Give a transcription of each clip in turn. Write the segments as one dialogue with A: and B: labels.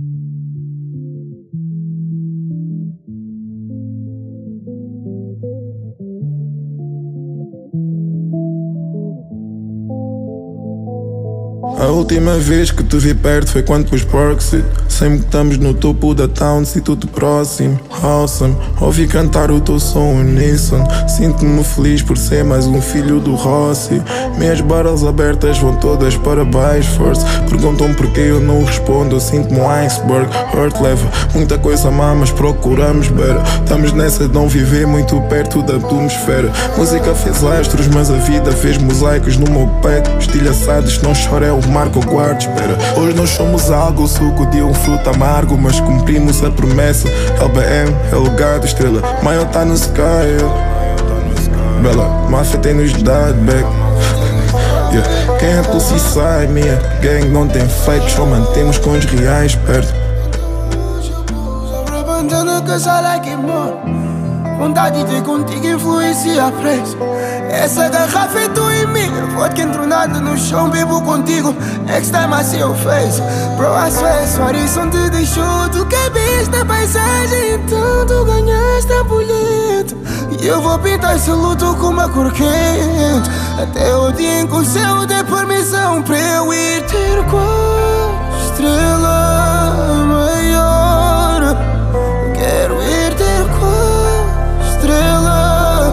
A: A última vez que te vi perto foi quando pus Parksit. Sempre que estamos no topo da town, sinto-te próximo. Awesome, ouvi cantar o teu som uníssono. Sinto-me feliz por ser mais um filho do Rossi. Minhas barras abertas vão todas para baixo, force. Perguntam porquê eu não respondo, eu sinto-me um iceberg. Hurt leva muita coisa má, mas procuramos better. Estamos nessa de não viver muito perto da atmosfera. Música fez astros, mas a vida fez mosaicos no meu peito. Estilhaçados, não chora, é o marco, eu guardo, espera. Hoje nós somos algo, o suco de um fruto amargo, mas cumprimos a promessa. LBM, é lugar da estrela, maior tá no sky, Bela, máfia tem-nos dado back. Yeah. Quem é Pussy sai, minha gang não tem fake, só mantemos com os reais perto.
B: Sobre a bandana que sai like more. Vontade de ter contigo influencia a preço. Essa garrafa é tu e minha. Vodka entronada no chão, bebo contigo. Next time I see your face. Bro, I swear, sua horizonte deixou. Tu cabes na paisagem, então tu ganhaste a boleto. E eu vou pintar esse luto com uma cor quente. Até o dia em que o céu dê permissão pra eu ir ter com a estrela maior. Quero ir ter com a estrela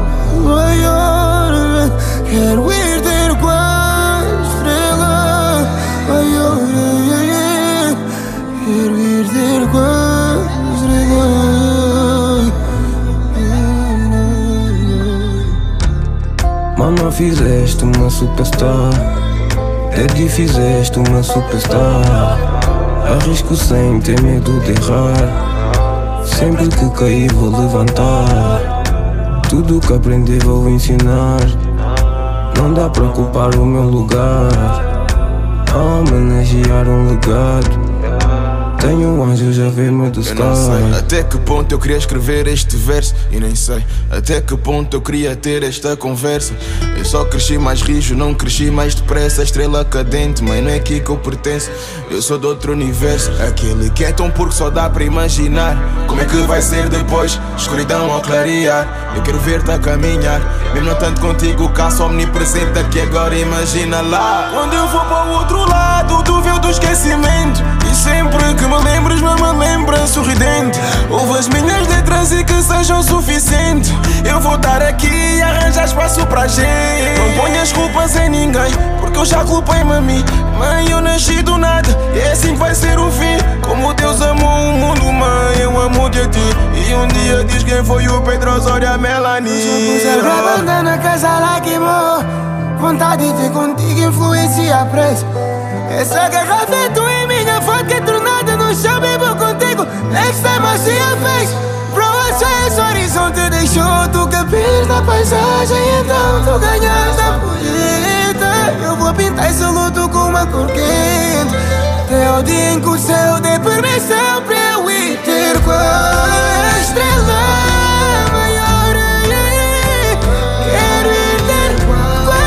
B: maior. Quero ir ter com a estrela maior. Quero ir ter com a estrela.
C: Mama, fizeste uma superstar. Daddy, fizeste uma superstar. Arrisco sem ter medo de errar. Sempre que cair vou levantar. Tudo que aprendi vou ensinar. Não dá pra ocupar o meu lugar. A homenagear um legado. Tenho anjos a ver-me do sky.
D: Eu não sei até que ponto eu queria escrever este verso. E nem sei até que ponto eu queria ter esta conversa. Eu só cresci mais rijo, não cresci mais depressa. Estrela cadente, mãe, não é aqui que eu pertenço. Eu sou de outro universo. Aquele que é tão porco só dá para imaginar. Como é que vai ser depois, escuridão ao clarear. Eu quero ver-te a caminhar. Mesmo não tanto contigo, caço omnipresente aqui agora, imagina lá. Quando eu vou para o outro lado do véu do esquecimento. E sempre que me lembres, não me lembra sorridente. Ouve as minhas letras e que sejam suficientes. Eu vou estar aqui e arranjar espaço pra gente. Não ponhas culpas em ninguém, porque eu já culpei-me a mim. Mãe, eu nasci do nada, e é assim que vai ser o fim. Como Deus amou o mundo, mãe, eu amo-te a ti. E um dia diz quem foi o Pedro Osório, a Melanie.
B: Sobre a bandana que sai like more. Vontade de ter contigo influencia a preço. Essa garrafa é tu e minha. Vodka tornada no chão, bebo contigo. Next time I see your face. Bro, I swear, esse horizonte deixou. Tu cabes na paisagem, então tu ganhaste a boleta. Eu vou pintar esse luto com uma cor quente. Até o dia em que o céu dê permissão pra eu ir ter com a estrela maior. Quero ir ter com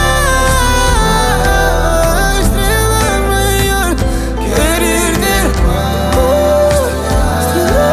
B: a estrela maior. Quero ir ter com a estrela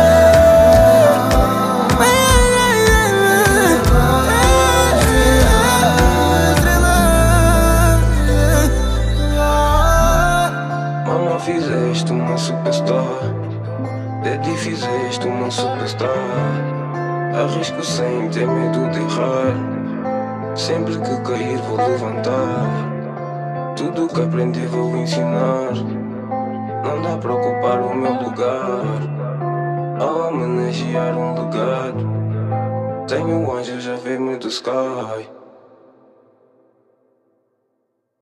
B: maior.
C: Mama, fizeste uma superstar. Daddy, fizeste uma superstar. Arrisco sem ter medo de errar. Sempre que cair vou levantar. Tudo que aprendi vou ensinar. Não dá pra ocupar o meu lugar. A homenagear um legado. Tenho anjos a ver-me do sky.